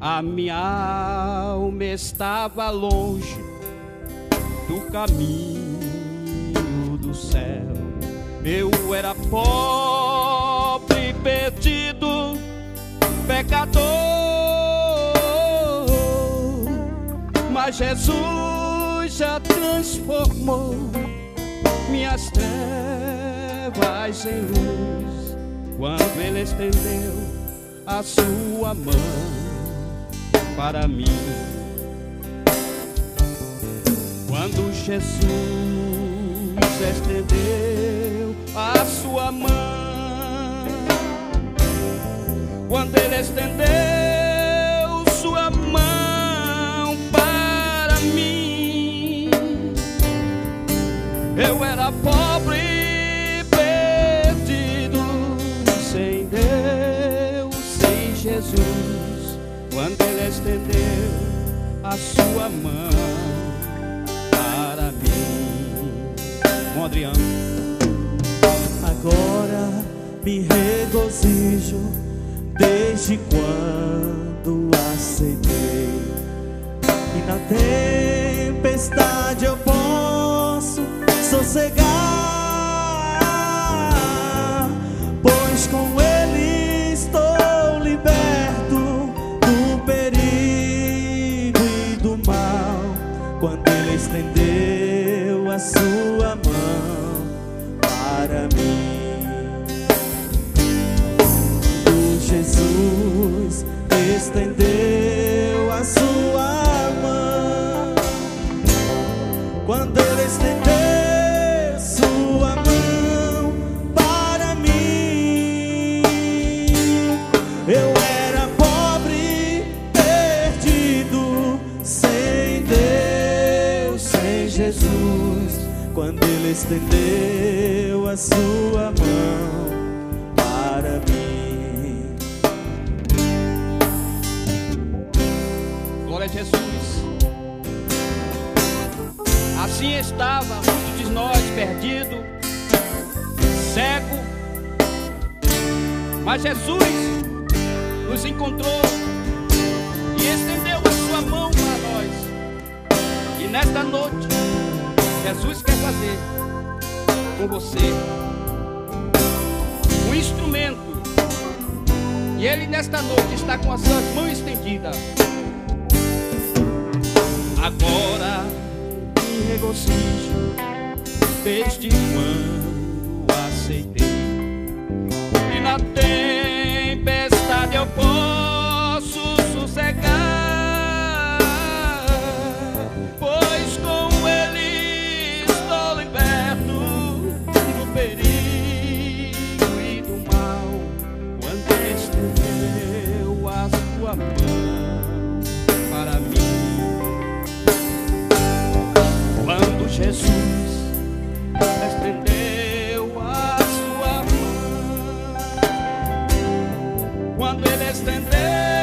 A minha alma estava longe do caminho do céu. Eu era pobre, perdido, pecador, mas Jesus já transformou minhas trevas em luz, quando Ele estendeu a sua mão para mim. Quando Jesus estendeu a sua mão, quando Ele estendeu sua mão para mim, eu era pobre, perdido, sem Deus, sem Jesus. Quando Ele estendeu a sua mão para mim. Bom, Adriano. Agora me regozijo desde quando aceitei, e na tempestade eu posso sossegar, pois com Ele estou liberto do perigo e do mal, quando Ele estendeu a sua mão para mim. Jesus estendeu a sua mão, quando Ele estendeu sua mão para mim. Eu era pobre, perdido, sem Deus, sem Jesus, quando Ele estendeu a sua mão para mim. Glória a Jesus. Assim estava muitos de nós perdidos, cego, mas Jesus nos encontrou e estendeu a sua mão para nós. E nesta noite, Jesus quer fazer com você um instrumento, e Ele nesta noite está com as suas mãos estendidas. Agora me regozijo desde quando aceitei, e na tempestade eu posso sossegar, pois com Ele estou liberto do perigo e do mal, quando Ele estendeu a sua mão para mim. Quando Jesus estendeu a sua mão, quando Ele estendeu